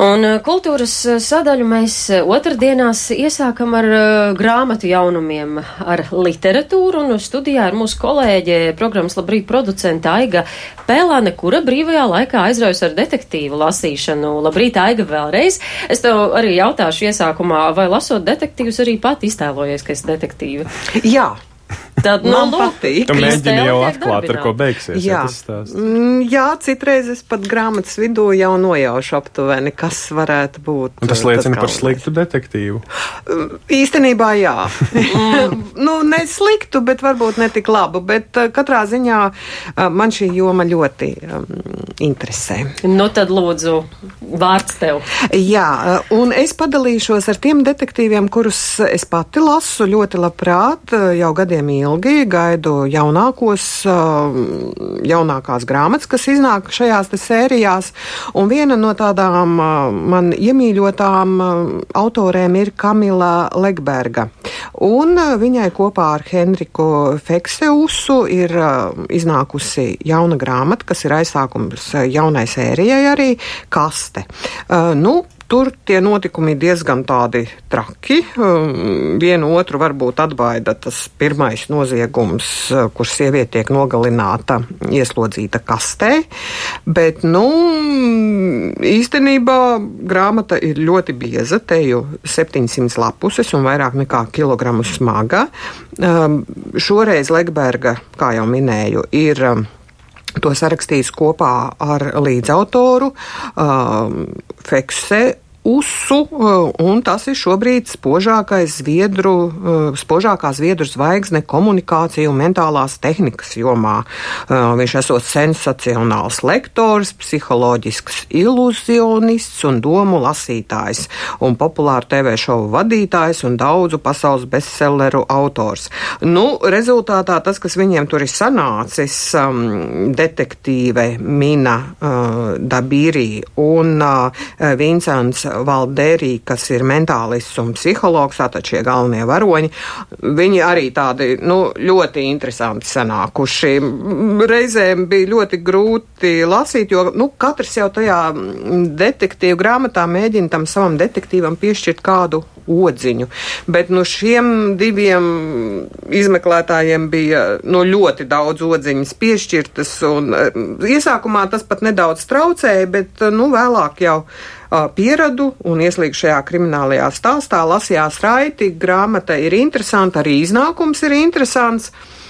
Un kultūras sadaļu mēs otrdienās iesākam ar grāmatu jaunumiem, ar literatūru, un studijā ir mūsu kolēģe, programmas Labrīt producenta Aiga Pēlāne, kura brīvajā laikā aizraujas ar detektīvu lasīšanu. Labrīt, Aiga, vēlreiz. Es tev arī jautāšu iesākumā, vai lasot detektīvus arī pat iztēlojies, ka esi detektīva? Jā. Tad, man patīk. Tu mēģini jau atklāt, ar ko beigsies. Jā. Jā, citreiz es pat grāmatas vidū jau nojaušu aptuveni, kas varētu būt. Un tas liecina par sliktu detektīvu? Īstenībā jā. Ne sliktu, bet varbūt ne tik labu, bet katrā ziņā man šī joma ļoti interesē. Nu tad lūdzu, vārds tev. Jā, un es padalīšos ar tiem detektīviem, kurus es pati lasu ļoti labprāt, jau gadiem ilgi gaidu jaunākās grāmatas, kas iznāk šajās te sērijās, un viena no tādām man iemīļotām autorēm ir Kamila Legberga. Un viņai kopā ar Henriku Fekseusu ir iznākusi jauna grāmata, kas ir aizsākums jaunai sērijai arī, Kaste. Tur tie notikumi diezgan tādi traki. Vienu otru varbūt atbaida tas pirmais noziegums, kur sieviete tiek nogalināta, ieslodzīta kastē. Bet, īstenībā grāmata ir ļoti bieza, te jau 700 lapuses un vairāk nekā kilogramu smaga. Šoreiz Legberga, kā jau minēju, ir to sarakstījis kopā ar līdzautoru Fekseusu, un tas ir šobrīd spožākā zviedru zvaigzne komunikāciju un mentālās tehnikas jomā. Viņš esot sensacionāls lektors, psiholoģisks iluzionists un domu lasītājs, un populāru TV šovu vadītājs un daudzu pasaules bestselleru autors. Rezultātā tas, kas viņiem tur ir sanācis, detektīve Mina Dabīrī un Vincents Valderī, kas ir mentālists un psihologs, tātad šie galvenie varoņi, viņi arī tādi, ļoti interesanti sanākuši. Reizēm bija ļoti grūti lasīt, jo, katrs jau tajā detektīvu grāmatā mēģina tam savam detektīvam piešķirt kādu odziņu, bet šiem diviem izmeklētājiem bija, ļoti daudz odziņas piešķirtas, un iesākumā tas pat nedaudz traucēja, bet, vēlāk jau pieradu un ieslīgu šajā kriminālajā stāstā, lasījās raiti, grāmata ir interesanta, arī iznākums ir interesants.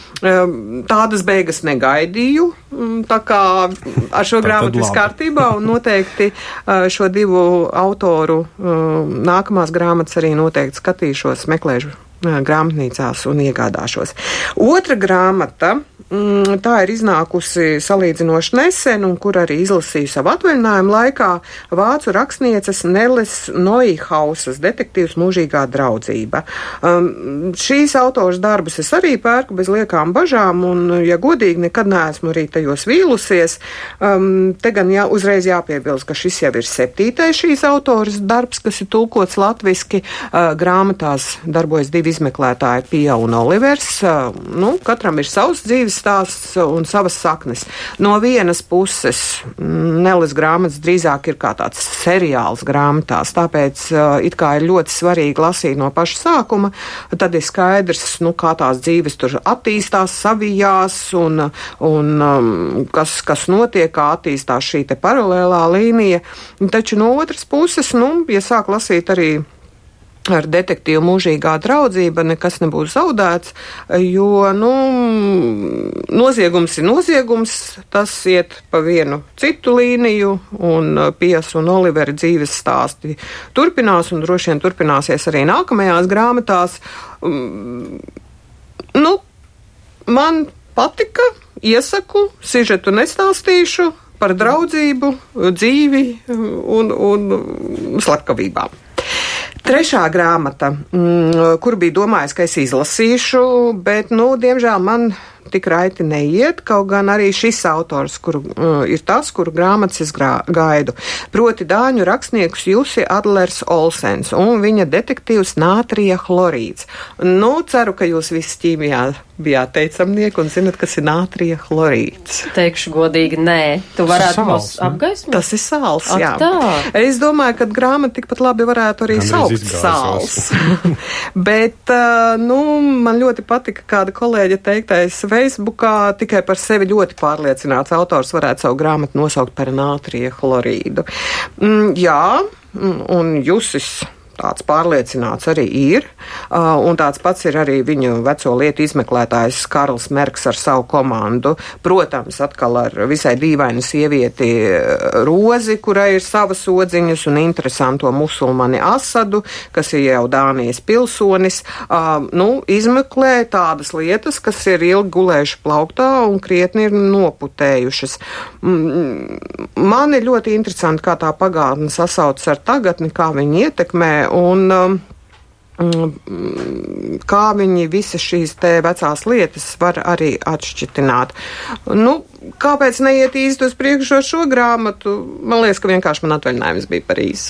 Tādas beigas negaidīju, tā kā ar šo grāmatu viss kārtībā, un noteikti šo divu autoru nākamās grāmatas arī noteikti skatīšos, meklēšu grāmatnīcās un iegādāšos. Otra grāmata, tā ir iznākusi salīdzinoši nesen, un kur arī izlasīju savu atvaļinājumu laikā, vācu rakstnieces Neles Noihausas detektīvs Mūžīgā draudzība. Šīs autors darbus es arī pērku bez liekām bažām, un, ja godīgi, nekad neesmu arī tajos vīlusies. Te gan uzreiz jāpiebilst, ka šis jau ir 7. šīs autoras darbs, kas ir tulkots latviski. Grāmatās darbojas 2 izmeklētāji, Pija un Olivers. Katram ir savs dzīves stāsts un savas saknes. No vienas puses Neles grāmatas drīzāk ir kā tāds seriāls grāmatās, tāpēc it kā ir ļoti svarīgi lasīt no paša sākuma, tad ir skaidrs, kā tās dzīves tur attīstās, savijās un kas notiek, kā attīstās šī te paralēlā līnija. Taču no otras puses, ja sāk lasīt arī ar detektīvu Mūžīgā draudzība, nekas nebūs zaudēts, jo, noziegums ir noziegums, tas iet pa vienu citu līniju, un Pijas un Olivera dzīves stāsti turpinās, un droši vien turpināsies arī nākamajās grāmatās. Man patika, iesaku, sižetu nestāstīšu par draudzību, dzīvi un slepkavībām. Trešā grāmata, kur bija domājis, ka es izlasīšu, bet, diemžēl man tik raiti neiet, kaut gan arī šis autors, ir tas, kuru grāmatas es gaidu. Proti dāņu rakstnieks Jussi Adlers Olsens un viņa detektīvs Nātrija chlorīds. Ceru, ka jūs visi ķīmijā bijāt teicamnieki un zinat, kas ir nātrija chlorīds? Teikšu godīgi, nē. Tu varētu mums apgaismot? Tas ir sāls, jā. Tā. Es domāju, ka grāmata tikpat labi varētu arī saukt sāls. Bet, man ļoti patika kāda kolēģa teiktais Facebookā, tikai par sevi ļoti pārliecināts autors varētu savu grāmatu nosaukt par nātrija chlorīdu. Jā, un Jusis tāds pārliecināts arī ir, un tāds pats ir arī viņu veco lietu izmeklētājs Karls Merks ar savu komandu. Protams, atkal ar visai dīvainu sievieti Rozi, kurai ir savas odziņas, un interesanto musulmani Asadu, kas ir jau Dānijas pilsonis, izmeklē tādas lietas, kas ir ilgi gulējuši plauktā un krietni ir noputējušas. Man ir ļoti interesanti, kā tā pagātne sasaucas ar tagadni, kā viņi ietekmē, un kā viņi visas šīs te vecās lietas var arī atšķitināt. Kāpēc neiet īsti uz priekšu šo grāmatu? Man liekas, ka vienkārši man atvaļinājums bija par īsu.